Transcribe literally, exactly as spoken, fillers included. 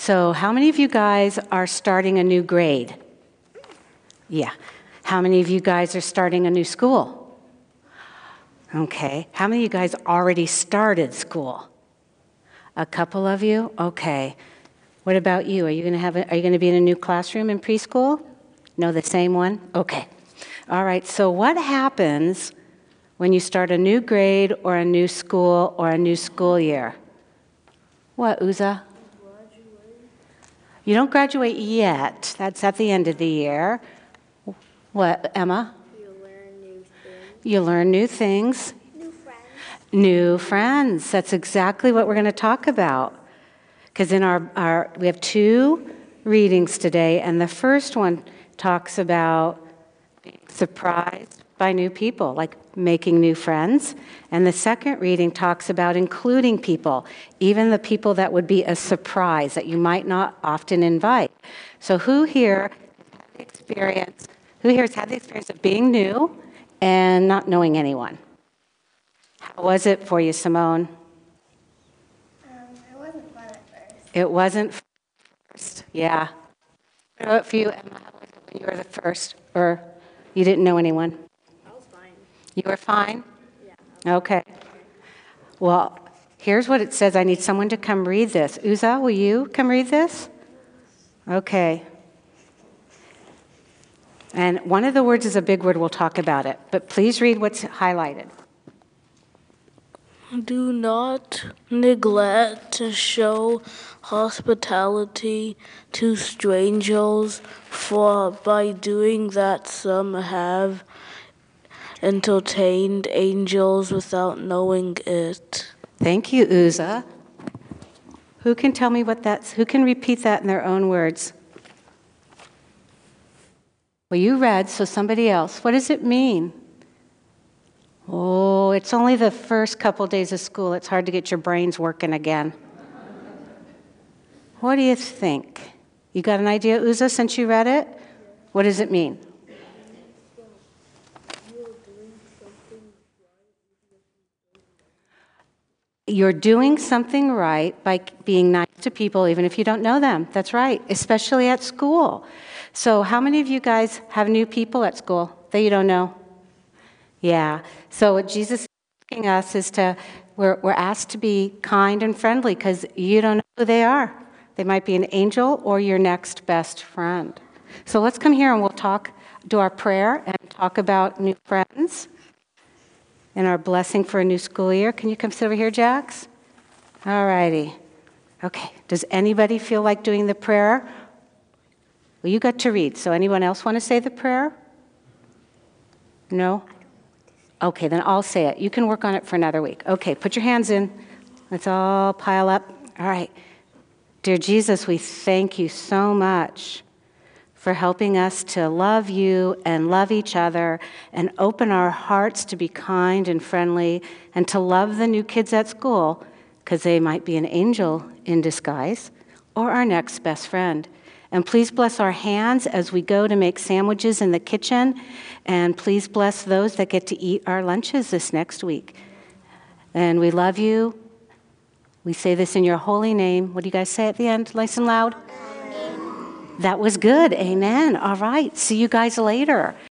So how many of you guys are starting a new grade? Yeah. How many of you guys are starting a new school? Okay. How many of you guys already started school? A couple of you? Okay. What about you? Are you going to have a, are you going to be in a new classroom in preschool? No, the same one? Okay. All right. So what happens when you start a new grade or a new school or a new school year? What, Uza? You don't graduate yet. That's at the end of the year. What, Emma? You learn new things. You learn new things. New friends. New friends. That's exactly what we're going to talk about. Because in our, our, we have two readings today, and the first one talks about being surprised by new people, like making new friends. And the second reading talks about including people, even the people that would be a surprise that you might not often invite. So who here has had the experience, who here has had the experience of being new and not knowing anyone? How was it for you, Simone? Um, it wasn't fun at first. It wasn't first, yeah. What about for you, Emma? How was it when you were the first, or you didn't know anyone? I was fine. You were fine? Yeah. Okay. Well, here's what it says. I need someone to come read this. Uza, will you come read this? Okay. And one of the words is a big word. We'll talk about it. But please read what's highlighted. Do not neglect to show hospitality to strangers, for by doing that some have entertained angels without knowing it. Thank you, Uza. Who can tell me what that's, who can repeat that in their own words? Well, you read, so somebody else. What does it mean? Oh, it's only the first couple days of school. It's hard to get your brains working again. What do you think? You got an idea, Uza, since you read it? What does it mean? You're doing something right by being nice to people, even if you don't know them. That's right, especially at school. So how many of you guys have new people at school that you don't know? Yeah. So what Jesus is asking us is to, we're, we're asked to be kind and friendly because you don't know who they are. They might be an angel or your next best friend. So let's come here and we'll talk, do our prayer and talk about new friends and our blessing for a new school year. Can you come sit over here, Jax? All righty. Okay. Does anybody feel like doing the prayer? Well, you got to read. So anyone else want to say the prayer? No? Okay, then I'll say it. You can work on it for another week. Okay, put your hands in. Let's all pile up. All right. Dear Jesus, we thank you so much for helping us to love you and love each other and open our hearts to be kind and friendly and to love the new kids at school because they might be an angel in disguise or our next best friend. And please bless our hands as we go to make sandwiches in the kitchen. And please bless those that get to eat our lunches this next week. And we love you. We say this in your holy name. What do you guys say at the end, nice and loud? Amen. That was good. Amen. All right. See you guys later.